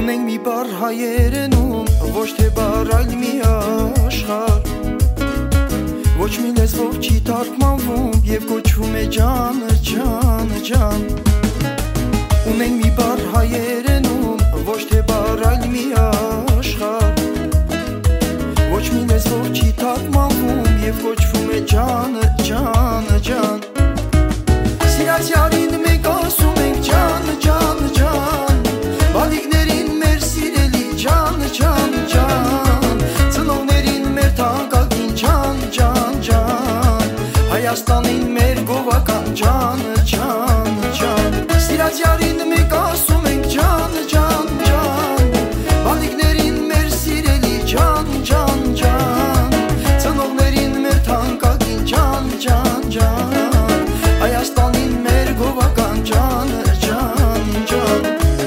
Ունենք մի բառ հայերենում, ոչ թե բառ այլ մի աշխարհ, ոչ մի լեզվով չի թարգմանվում և կոչվում է ջանը, ջանը, ջան։ Ունենք մի բառ հայերենում, ոչ թե բառ այլ մի աշխարհ, ոչ մի լեզվով չի թարգմանվում և կոչվում է ջանը, ջանը, ջան։ Սիրած յարին մենք ասում ենք ջանը, ջանը, ջան, բալիկներին մեր սիրելի ջանը, ջանը, ջան, ծնողներին մեր թանկագին ջան, ջան, ջան, Հայաստանին մեր գովական ջանը, ջանը, ջան։ Սիրած յարին մենք ասում ենք ջանը, ջան, ջան, բալիկներին մեր սիրելի ջան, ջան, ջան, ծնողներին մեր թանկագին ջան, ջան, ջան, Հայաստանին մեր գովական ջանը, ջան, ջան։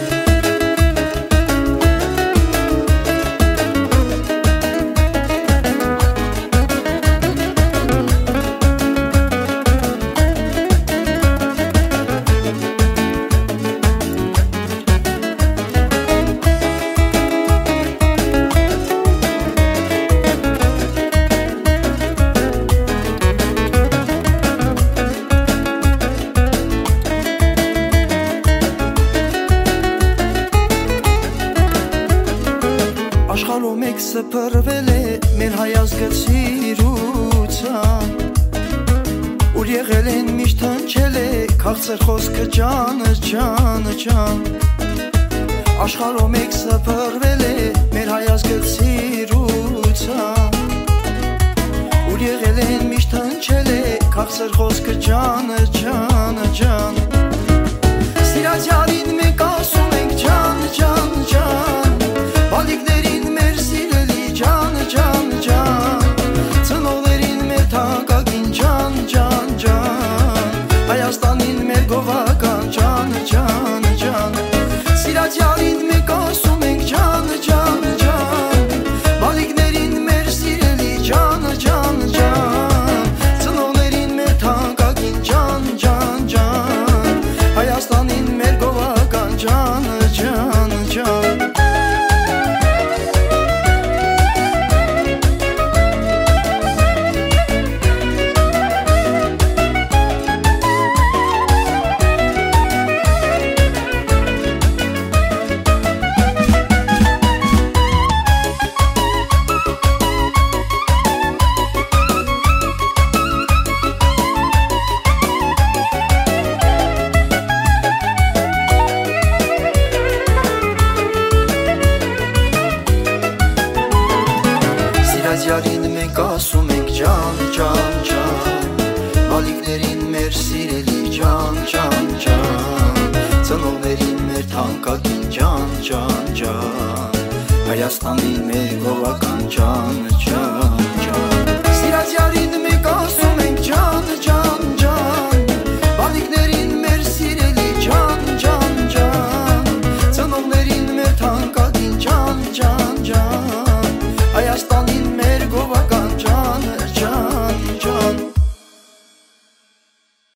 Աշխարհով մեկ սփռվել է մեր հայազգը սիրության, ուր եղել են միշտ հնչել է քաղցր խոսքը ջանը, ջանը, ջան։ Աշխարհով մեկ սփռվել է մեր հայազգը սիրության, ուր եղել են միշտ հնչել է քաղցր խոսքը ջանը, ջանը, ջան։ Սիրած յարին մենք ասում ենք ջանը, ջանը, ջան, բալիկներին մեր սիրելի ջանը, ջանը, ջան, ծնողներին մեր թանկագին ջան, ջան, ջան, Հայաստանին մեր գովական ջանը, ջանը, ջան։ Սիրած յարին մենք ասում ենք ջանը, ջանը, ջան, բալիկներին մեր սիրելի ջանը, ջանը, ջան, ծնողներին մեր թանկագին ջան, ջան, ջան, Հայաստանին մեր գովական ջանը, ջանը, ջան։ Յարին մենք ասում ենք ջան, ջան, ջան, բալիկներին մեր սիրելի ջան, ջան, ջան, ծնողներին մեր թանկագին ջան, ջան, ջան, Հայաստանի մեր գովական ջանը, ջան, ջան։ Սիրած յարին